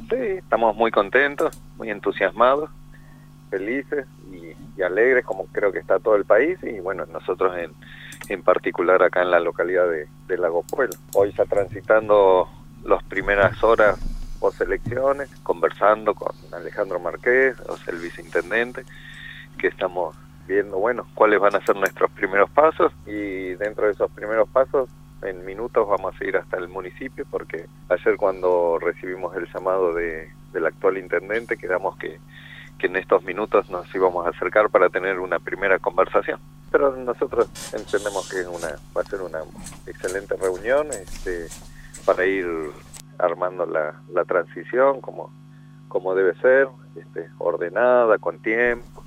Sí, estamos muy contentos, muy entusiasmados, felices y alegres, como creo que está todo el país, y bueno, nosotros en particular acá en la localidad de Lago Puelo. Hoy ya transitando las primeras horas post elecciones, conversando con Alejandro Marqués, o sea, el viceintendente, que estamos viendo, bueno, cuáles van a ser nuestros primeros pasos, y dentro de esos primeros pasos, en minutos vamos a ir hasta el municipio, porque ayer cuando recibimos el llamado del actual intendente, quedamos que en estos minutos nos íbamos a acercar para tener una primera conversación. Pero nosotros entendemos que va a ser una excelente reunión para ir armando la transición como debe ser, ordenada, con tiempo,